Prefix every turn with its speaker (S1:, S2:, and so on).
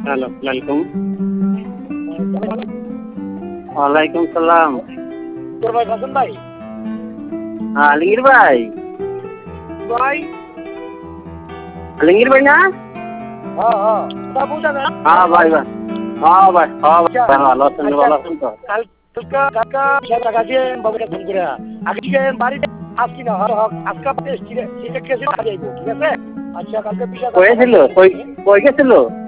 S1: Hello, ওয়ালাইকুম। ওয়ালাইকুম সালাম।
S2: তোর ভাই হাসান ভাই?
S1: আলমগীর ভাই?
S2: ভাই?
S1: আলমগীর ভাই না?
S2: হ্যাঁ, হ্যাঁ। কথা বুঝা না?
S1: হ্যাঁ ভাই, ভাই। হ্যাঁ ভাই, হ্যাঁ ভাই, ভালো আছেন, ভালো আছেন তো?
S2: কালকা টাকা দিয়ে বাবুকে ফোন করে আগে থেকে বাড়িতে আসছি না আজকে ঠিক আছে? আচ্ছা কালকে বিষয়
S1: কই গেছিল? কই গেছিল?